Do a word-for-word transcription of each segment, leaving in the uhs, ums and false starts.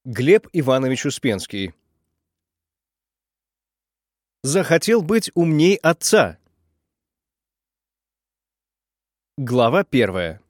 Глеб Иванович Успенский. Захотел быть умней отца. Глава первая.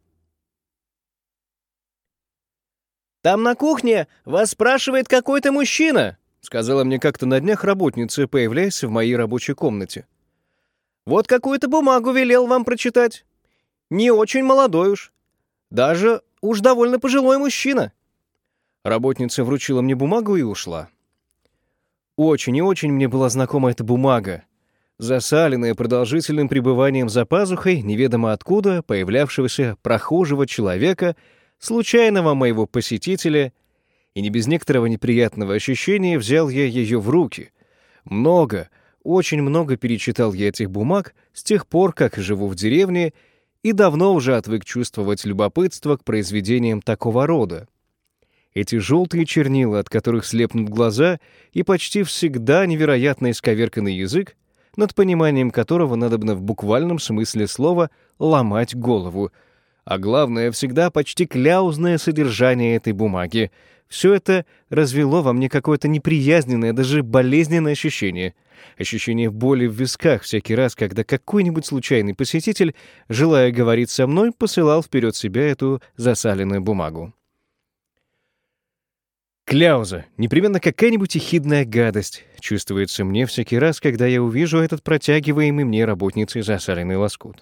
«Там на кухне вас спрашивает какой-то мужчина», — сказала мне как-то на днях работница, появляясь в моей рабочей комнате. «Вот какую-то бумагу велел вам прочитать. Не очень молодой уж. Даже уж довольно пожилой мужчина». Работница вручила мне бумагу и ушла. Очень и очень мне была знакома эта бумага, засаленная продолжительным пребыванием за пазухой неведомо откуда появлявшегося прохожего человека, случайного моего посетителя, и не без некоторого неприятного ощущения взял я ее в руки. Много, очень много перечитал я этих бумаг с тех пор, как живу в деревне, и давно уже отвык чувствовать любопытство к произведениям такого рода. Эти желтые чернила, от которых слепнут глаза, и почти всегда невероятно исковерканный язык, над пониманием которого надобно в буквальном смысле слова ломать голову, а главное, всегда почти кляузное содержание этой бумаги. Все это развело во мне какое-то неприязненное, даже болезненное ощущение. Ощущение боли в висках всякий раз, когда какой-нибудь случайный посетитель, желая говорить со мной, посылал вперед себя эту засаленную бумагу. Кляуза, непременно какая-нибудь ехидная гадость, чувствуется мне всякий раз, когда я увижу этот протягиваемый мне работницей засаленный лоскут.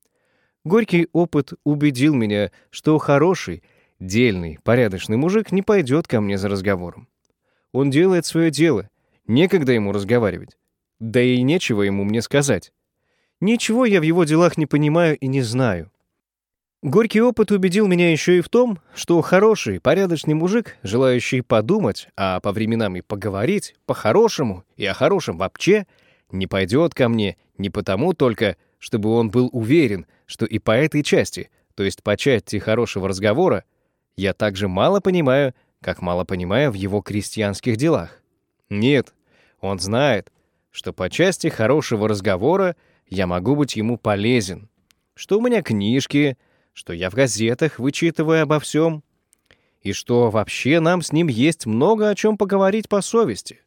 Горький опыт убедил меня, что хороший, дельный, порядочный мужик не пойдет ко мне за разговором. Он делает свое дело, некогда ему разговаривать, да и нечего ему мне сказать. Ничего я в его делах не понимаю и не знаю. Горький опыт убедил меня еще и в том, что хороший, порядочный мужик, желающий подумать, а по временам и поговорить, по-хорошему и о хорошем вообще, не пойдет ко мне не потому только, чтобы он был уверен, что и по этой части, то есть по части хорошего разговора, я так же мало понимаю, как мало понимаю в его крестьянских делах. Нет, он знает, что по части хорошего разговора я могу быть ему полезен, что у меня книжки, что я в газетах вычитываю обо всем, и что вообще нам с ним есть много о чем поговорить по совести.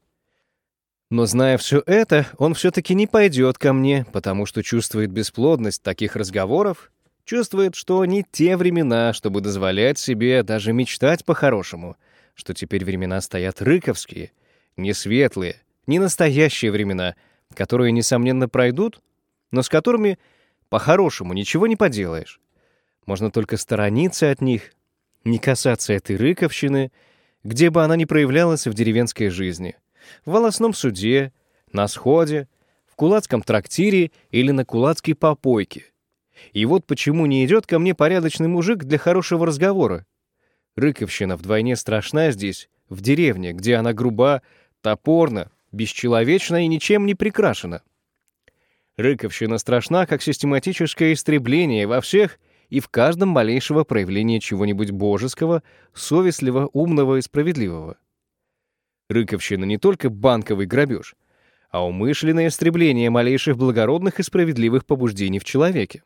Но, зная все это, он все-таки не пойдет ко мне, потому что чувствует бесплодность таких разговоров, чувствует, что не те времена, чтобы дозволять себе даже мечтать по-хорошему, что теперь времена стоят рыковские, не светлые, не настоящие времена, которые, несомненно, пройдут, но с которыми по-хорошему ничего не поделаешь. Можно только сторониться от них, не касаться этой рыковщины, где бы она ни проявлялась в деревенской жизни, в волосном суде, на сходе, в кулацком трактире или на кулацкой попойке. И вот почему не идет ко мне порядочный мужик для хорошего разговора. Рыковщина вдвойне страшна здесь, в деревне, где она груба, топорна, бесчеловечна и ничем не прикрашена. Рыковщина страшна, как систематическое истребление во всех и в каждом малейшего проявления чего-нибудь божеского, совестливого, умного и справедливого. Рыковщина не только банковый грабеж, а умышленное истребление малейших благородных и справедливых побуждений в человеке.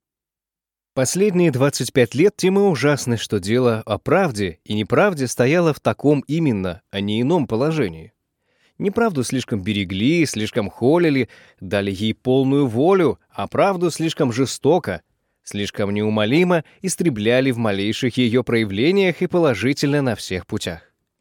Последние двадцать пять лет тем и ужасны, что дело о правде и неправде стояло в таком именно, а не ином положении. Неправду слишком берегли, слишком холили, дали ей полную волю, а правду слишком жестоко, слишком неумолимо истребляли в малейших ее проявлениях и положительно на всех путях.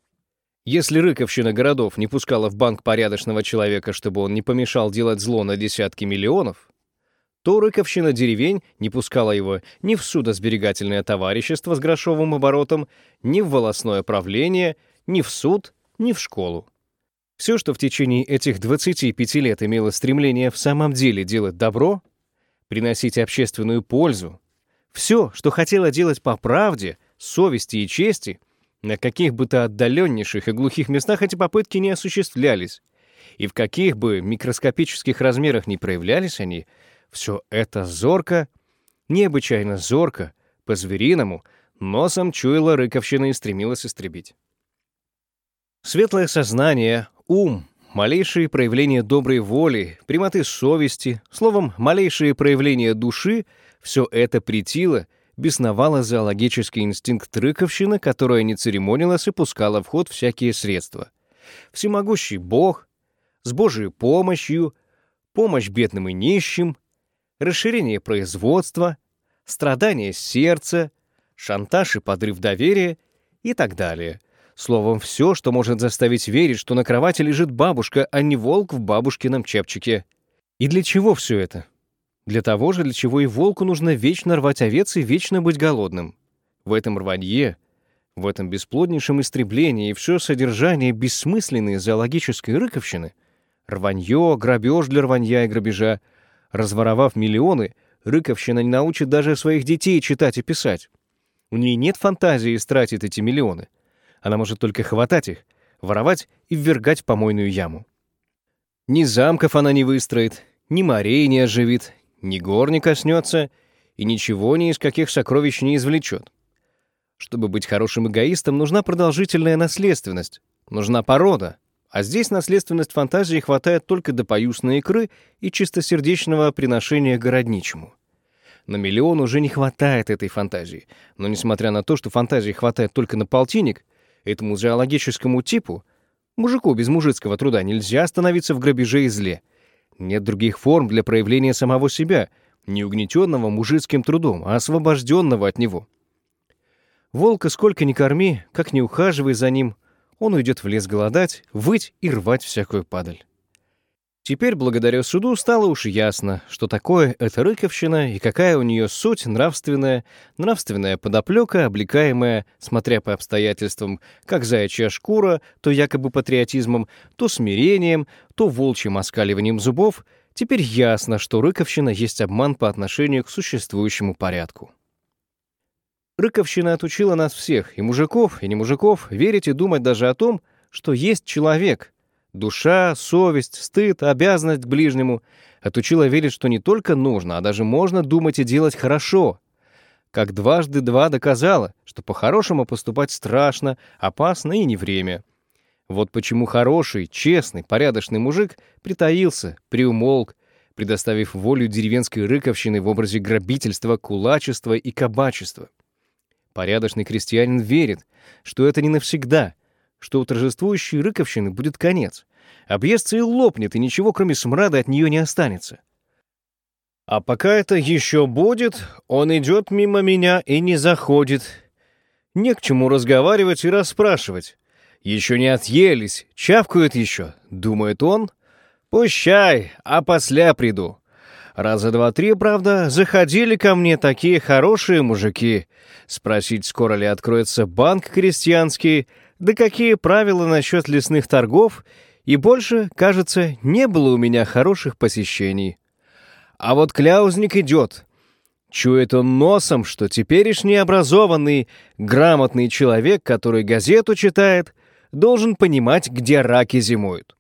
Если рыковщина городов не пускала в банк порядочного человека, чтобы он не помешал делать зло на десятки миллионов, то рыковщина деревень не пускала его ни в судосберегательное товарищество с грошовым оборотом, ни в волостное правление, ни в суд, ни в школу. Все, что в течение этих двадцати пяти лет имело стремление в самом деле делать добро, приносить общественную пользу, все, что хотело делать по правде, совести и чести, на каких бы то отдаленнейших и глухих местах эти попытки не осуществлялись, и в каких бы микроскопических размерах не проявлялись они, все это зорко, необычайно зорко, по-звериному, носом чуяла рыковщина и стремилась истребить. Светлое сознание, ум, малейшие проявления доброй воли, прямоты совести, словом, малейшие проявления души — все это претило, бесновала зоологический инстинкт рыковщины, которая не церемонилась и пускала в ход всякие средства. Всемогущий Бог, с Божией помощью, помощь бедным и нищим, расширение производства, страдание сердца, шантаж и подрыв доверия и так далее. Словом, все, что может заставить верить, что на кровати лежит бабушка, а не волк в бабушкином чепчике. И для чего все это? Для того же, для чего и волку нужно вечно рвать овец и вечно быть голодным. В этом рванье, в этом бесплоднейшем истреблении все содержание бессмысленной зоологической рыковщины, рванье, грабеж для рванья и грабежа, разворовав миллионы, рыковщина не научит даже своих детей читать и писать. У нее нет фантазии истратить эти миллионы. Она может только хватать их, воровать и ввергать в помойную яму. Ни замков она не выстроит, ни морей не оживит, ни гор не коснется и ничего ни из каких сокровищ не извлечет. Чтобы быть хорошим эгоистом, нужна продолжительная наследственность, нужна порода, а здесь наследственность фантазии хватает только до поюсной икры и чистосердечного приношения городничему. На миллион уже не хватает этой фантазии, но несмотря на то, что фантазии хватает только на полтинник, этому зоологическому типу, мужику без мужицкого труда, нельзя остановиться в грабеже и зле. Нет других форм для проявления самого себя, не угнетенного мужицким трудом, а освобожденного от него. Волка сколько ни корми, как ни ухаживай за ним, он уйдет в лес голодать, выть и рвать всякую падаль. Теперь, благодаря суду, стало уж ясно, что такое эта рыковщина и какая у нее суть нравственная, нравственная подоплека, облекаемая, смотря по обстоятельствам, как заячья шкура, то якобы патриотизмом, то смирением, то волчьим оскаливанием зубов. Теперь ясно, что рыковщина есть обман по отношению к существующему порядку. Рыковщина отучила нас всех, и мужиков, и не мужиков, верить и думать даже о том, что есть человек — душа, совесть, стыд, обязанность к ближнему. Отучила верить, что не только нужно, а даже можно думать и делать хорошо. Как дважды два доказала, что по-хорошему поступать страшно, опасно и не время. Вот почему хороший, честный, порядочный мужик притаился, приумолк, предоставив волю деревенской рыковщины в образе грабительства, кулачества и кабачества. Порядочный крестьянин верит, что это не навсегда, что у торжествующей рыковщины будет конец. Объестся и лопнет, и ничего, кроме смрада, от нее не останется. А пока это еще будет, он идет мимо меня и не заходит. Не к чему разговаривать и расспрашивать. Еще не отъелись, чавкают еще, думает он. Пущай, а после приду. Раза два-три, правда, заходили ко мне такие хорошие мужики. Спросить, скоро ли откроется банк крестьянский, да какие правила насчет лесных торгов, и больше, кажется, не было у меня хороших посещений. А вот кляузник идет. Чует он носом, что теперешний образованный, грамотный человек, который газету читает, должен понимать, где раки зимуют.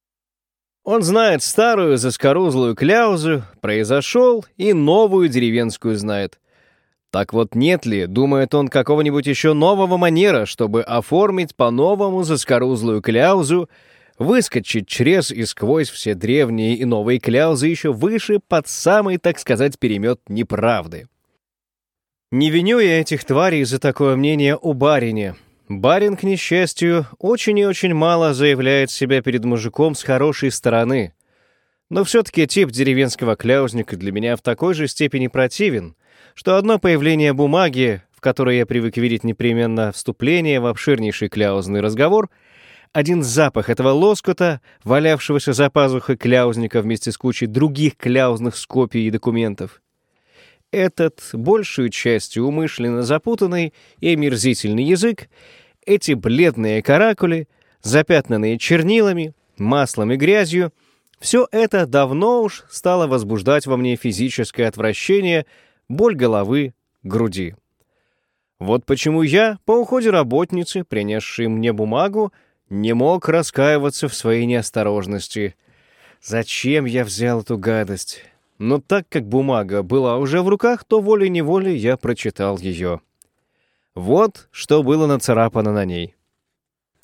Он знает старую заскорузлую кляузу, произошел, и новую деревенскую знает. Так вот нет ли, думает он, какого-нибудь еще нового манера, чтобы оформить по-новому заскорузлую кляузу, выскочить через и сквозь все древние и новые кляузы еще выше под самый, так сказать, перемет неправды. Не виню я этих тварей за такое мнение у барине. Барин, к несчастью, очень и очень мало заявляет себя перед мужиком с хорошей стороны. Но все-таки тип деревенского кляузника для меня в такой же степени противен, что одно появление бумаги, в которой я привык видеть непременно вступление в обширнейший кляузный разговор, один запах этого лоскута, валявшегося за пазухой кляузника вместе с кучей других кляузных скопий и документов, этот, большую частью умышленно запутанный и омерзительный язык, эти бледные каракули, запятнанные чернилами, маслом и грязью, все это давно уж стало возбуждать во мне физическое отвращение, боль головы, груди. Вот почему я, по уходе работницы, принесшей мне бумагу, не мог раскаиваться в своей неосторожности. Зачем я взял эту гадость? Но так как бумага была уже в руках, то волей-неволей я прочитал ее. Вот что было нацарапано на ней.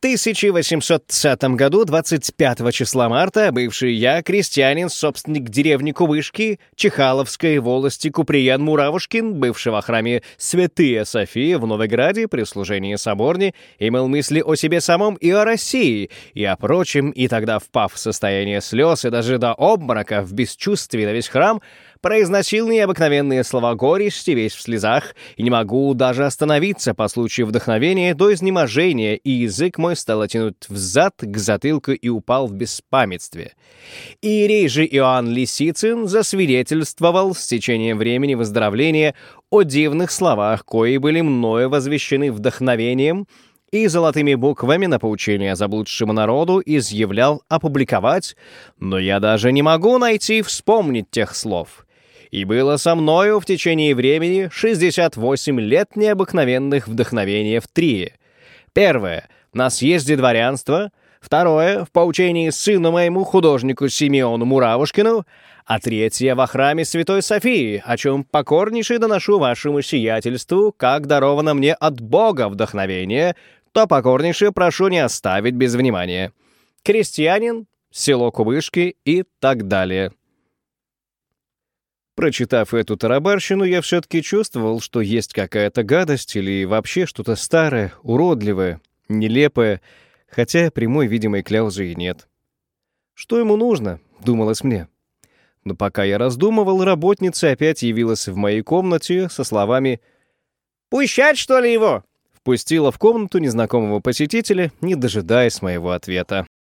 тысяча восемьсот тридцатом году, двадцать пятого числа марта, бывший я, крестьянин, собственник деревни Кубышки, Чехаловской волости Куприян Муравушкин, бывший во храме Святые Софии в Новограде при служении соборни, имел мысли о себе самом и о России, и о прочем, и тогда, впав в состояние слез и даже до обморока в бесчувствии на весь храм, произносил необыкновенные слова горести, весь в слезах, и не могу даже остановиться по случаю вдохновения до изнеможения, и язык мой стал тянуть взад к затылку и упал в беспамятстве. Иерей же Иоанн Лисицын засвидетельствовал с течением времени выздоровления о дивных словах, кои были мною возвещены вдохновением, и золотыми буквами на поучение заблудшему народу изъявлял опубликовать, но я даже не могу найти вспомнить тех слов. И было со мною в течение времени шестьдесят восемь лет необыкновенных вдохновения в трие. Первое — на съезде дворянства, второе — в поучении сыну моему, художнику Симеону Муравушкину, а третье — во храме Святой Софии, о чем покорнейше доношу вашему сиятельству, как даровано мне от Бога вдохновение, то покорнейше прошу не оставить без внимания. Крестьянин, село Кубышки и так далее. Прочитав эту тарабарщину, я все-таки чувствовал, что есть какая-то гадость или вообще что-то старое, уродливое, нелепое, хотя прямой видимой кляузы и нет. Что ему нужно, думалось мне. Но пока я раздумывал, работница опять явилась в моей комнате со словами «Пущать, что ли, его?» Впустила в комнату незнакомого посетителя, не дожидаясь моего ответа.